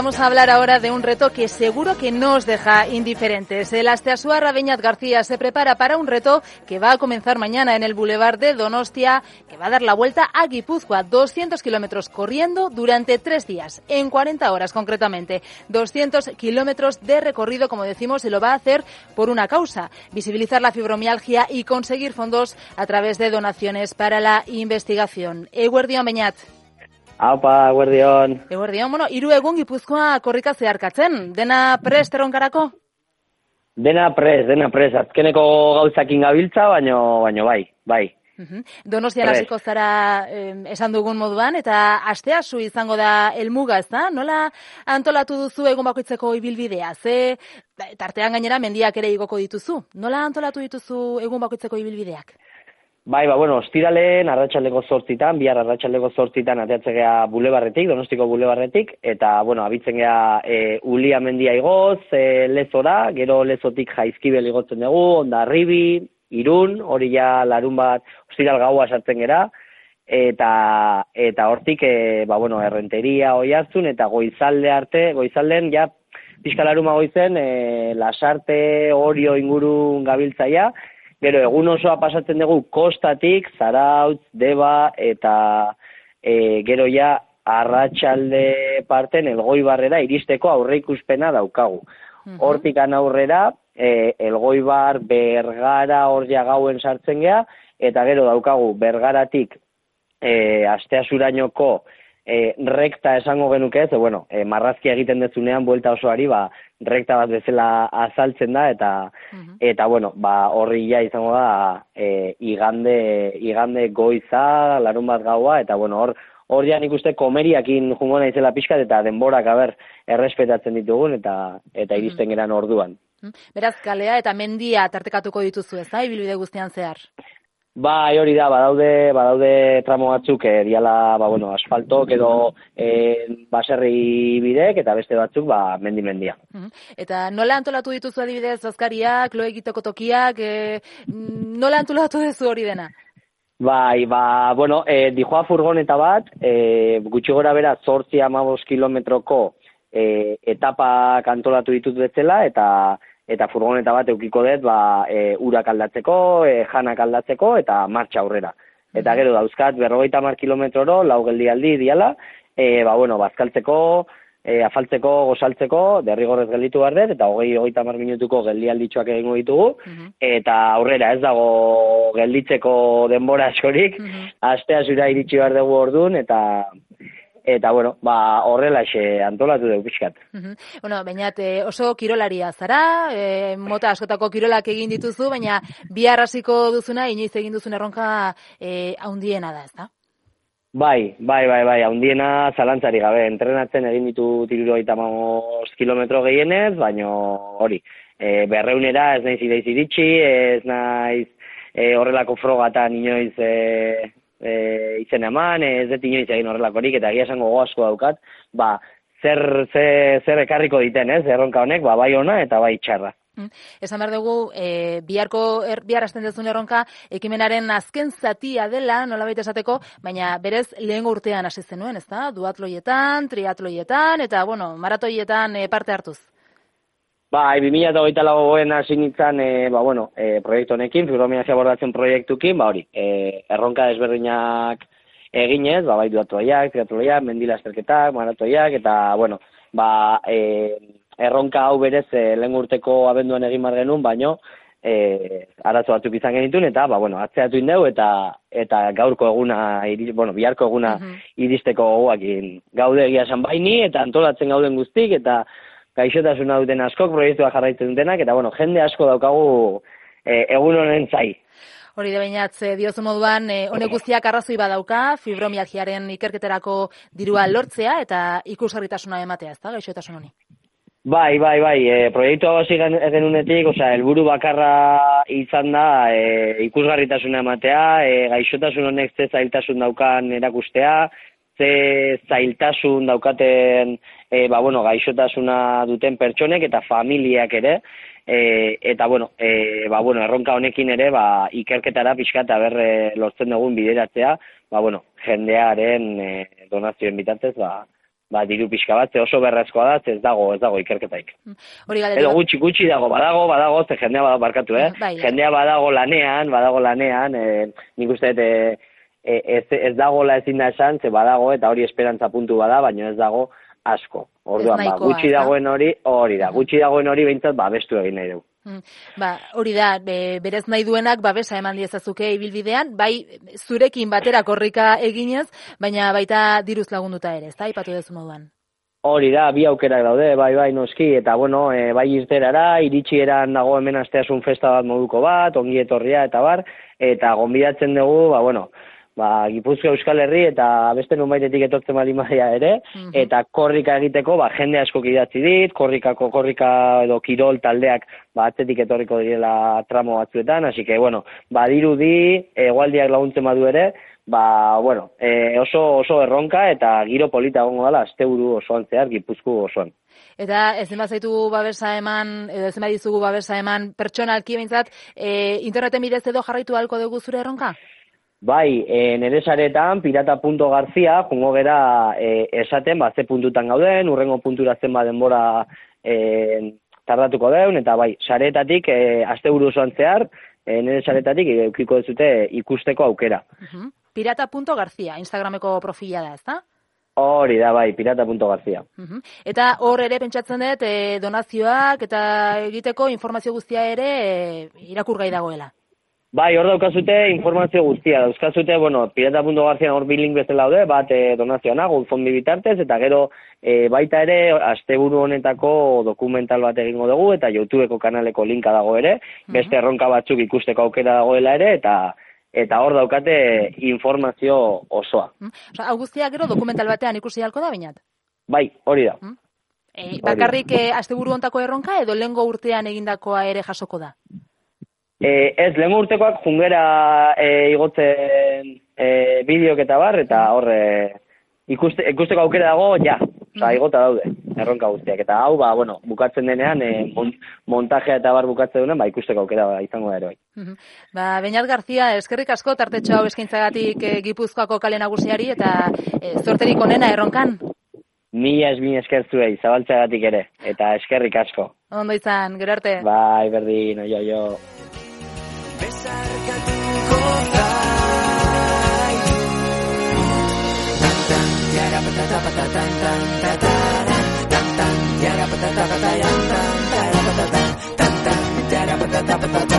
Vamos a hablar ahora de un reto que seguro que no os deja indiferentes. El asteasuarra Beñat García se prepara para un reto que va a comenzar mañana en el Boulevard de Donostia, que va a dar la vuelta a Guipúzcoa, 200 kilómetros corriendo durante 3 días, en 40 horas concretamente. 200 kilómetros de recorrido, como decimos, y lo va a hacer por una causa: visibilizar la fibromialgia y conseguir fondos a través de donaciones para la investigación. Eguerdion, Beñat. Aupa, eguerdion. Eguerdion, bueno, 3 egun Gipuzkoa korrika zeharkatzen. Dena prest erronkarako? Dena prest. Azkeneko gauzakin gabiltza, baino bai. Donostian hasiko zara esan dugun moduan, eta asteasu izango da helmuga, ezta? Nola antolatu duzu egun bakoitzeko ibilbidea? Ze tartean gainera mendiak ere igoko dituzu. Nola antolatu dituzu egun bakoitzeko ibilbideak? Bai, ostiralen arratsaldeko 8:00, bihar arratsaldeko 8:00 ateatzen gea Bulebarretik, Donostiko Bulebarretik, eta, abitzen gea Ulia mendia igoz, Lezora, gero Lezotik Jaizkibel igotzen dugu, Hondarribi, Irun, hori ja larun bat, ostiral gaua sartzen gera, eta hortik, Errenteria, Oiartzun, eta goizalden, ja, pixka laruma goizen, Lasarte, Orio ingurun gabiltzaia. Gero, egun osoa pasatzen dugu kostatik, Zarautz, Deba, eta gero ja arratsalde parten Elgoibarrera iristeko aurreikuspena daukagu. Hortikan aurrera, Elgoibar, Bergara, hor ja gauen sartzen gea, eta gero daukagu Bergaratik asteazurainoko rekta esango genuke ez, marrazkia egiten dezunean buelta osoari, rekta bat bezala azaltzen da, eta horri ja izango da igande goiza, larun bat gaua, eta hor ja nik uste komeriakin jungo naizela pixkat, eta denborak errespetatzen ditugun, eta iristen geran orduan. Beraz, kalea eta mendia tartekatuko dituzu, ez da, ibilbide guztian zehar? Bai, hori da, badaude tramo batzuk, diala, asfaltok edo baserri bidek, eta beste batzuk, mendia. Eta nola antolatu dituzu adibidez, bazkariak, lo egiteko tokiak, nola antolatu duzu hori dena? Bai, dijoa furgoneta bat, gutxi gora bera 8-15 kilometroko etapak antolatu ditut betzela, eta furgoneta bat eukiko dut, urak aldatzeko, janak aldatzeko, eta martxa aurrera. Eta gero dauzkat, 50 kilometroro, 4 geldialdi diala, bazkaltzeko, afaltzeko, gozaltzeko, derrigorrez gelditu behar dut, eta 20-30 minutuko geldialditxoak egingo ditugu, eta aurrera ez dago gelditzeko denbora askorik, asteazura iritsi behar dugu orduan, eta horrelaxe antolatu dugu pixkat. Beñat, oso kirolaria zara, mota askotako kirolak egin dituzu, baina bihar hasiko duzuna, inoiz egin duzun erronka haundiena da, ezta? Bai, haundiena zalantzari gabe, entrenatzen egin ditu 315 kilometro gehienez, baina hori, 200era ez naiz iritsi, ez naiz horrelako frogatan inoiz izen eman, ez dut inoiz egin horrelakorik, eta egia esango asko daukat, zer ekarriko diten, erronka honek, bai ona eta bai txarra. Esan behar dugu, bihar hasten dezun erronka, ekimenaren azken zatia dela, nolabait esateko, baina berez lehengo urtean hasi zenuen, ezta? Duatloietan, triatloietan, eta, maratoietan parte hartuz. Bai, 2024 hasi nintzen, proiektu honekin, fibromialgia abordatzen proiektukin, erronka desberdinak eginez, bai duatloiak, triatloiak, mendilasterketak, maratoiak, eta, erronka hau berez lehen urteko abenduan egin bar genuen, baino arazo batzuk izan genituen, eta atzeatu indeu, eta gaurko eguna, biharko eguna iristeko gogoakin gaude egia esan baini, eta antolatzen gauden guztik, eta gaixotasuna duten askok proiektua jarraitzen dutenak, eta jende asko daukagu egun honen zai. Hori da Beñat, diozu moduan, honek guztiak arrazoi badauka, fibromialgiaren ikerketarako dirua lortzea, eta ikusgarritasuna ematea, ezta, gaixotasun honi? Bai, proiektua hasi genunetik, helburu bakarra izan da ikusgarritasuna ematea, gaixotasun honek ze zailtasun daukan erakustea, ze zailtasun daukaten gaixotasuna duten pertsonek eta familiak ere, eta erronka honekin ere ikerketara pixka eta lortzen dugun bideratzea, jendearen donazioen bitartez diru pixka bat, oso berrezkoa da, ez dago ikerketaik. Hori Edo gutxi badago, ze jendea badago barkatu, jendea badago lanean, nik uste ez dagoela ezin da esan, ze badago, eta hori esperantza puntu bada, baina ez dago asko. Orduan, gutxi dagoen hori behintzat, bestu egin nahi dugu. Hori da, berez nahi duenak babesa eman diezazuke ibilbidean, bai zurekin batera korrika eginez, baina baita diruz lagunduta ere, ez da, ipatu dezu moduan. Hori da, bi aukerak daude, bai noski, eta bueno, bai irterara, iritsieran dago hemen asteasun festa bat moduko bat, ongi etorria eta bar, eta gonbidatzen dugu, Gipuzkoa Euskal Herri eta beste nonbaitetik etortzen bali maia ere, eta korrika egiteko, jende asko idatzi dit, korrika edo kirol taldeak atzetik etorriko direla tramo batzuetan, hasi que, badirudi, hegoaldiak laguntzen badu ere, oso erronka eta giro polita egongo dela asteburu osoan zehar Gipuzkoa osoan. Eta ez zaitu babesa eman, edo ez dizugu babesa eman pertsonalki behintzat, interneten bidez edo jarraitu ahalko dugu zure erronka? Bai, nire saretan, pirata.garzia, jungo gera esaten, ze puntutan gauden, urrengo puntura zen denbora tardatuko deun, eta bai, saretatik, asteburu osoan zehar, nire saretatik eukiko dezute ikusteko aukera. Pirata.garzia, Instagrameko profila da, ezta? Hori da, bai, pirata.garzia. Eta hor ere pentsatzen dut, donazioak eta egiteko informazio guztia ere irakurgai dagoela. Bai, hor daukazute informazio guztia. Dauzkazute, pirata.garzian hor bilink bezala daude, bat donazioana, GoFundMe bitartez, eta gero baita ere, asteburu honetako dokumental bat egingo dugu, eta YouTubeko kanaleko linka dago ere, beste erronka batzuk ikusteko aukera dagoela ere, eta hor daukate informazio osoa. Hau guztia gero dokumental batean ikusi halko da, bainat? Bai, hori da. Bakarrik asteburu hontako erronka, edo lehengo urtean egindakoa ere jasoko da? Ez, lehen urtekoak jungera igotzen bideok eta bar, eta hor ikusteko aukera dago, igota daude, erronka guztiak. Eta hau, bukatzen denean, montajea eta bar bukatzen denean, ikusteko aukera izango da ere. Beñat Garzia, eskerrik asko tartetxo hau eskaintzagatik Gipuzkoako kale nagusiari, eta zorterik onena erronkan? Mila esker zuei, zabaltzagatik ere, eta eskerrik asko. Ondo izan, gero arte. Bai, berdin, jo. Besarkatuko zaitu Tan-tan, yarapatatapatatantantataran Tan-tan, yarapatatapatatantantataran Tan-tan, yarapatatapatatantataran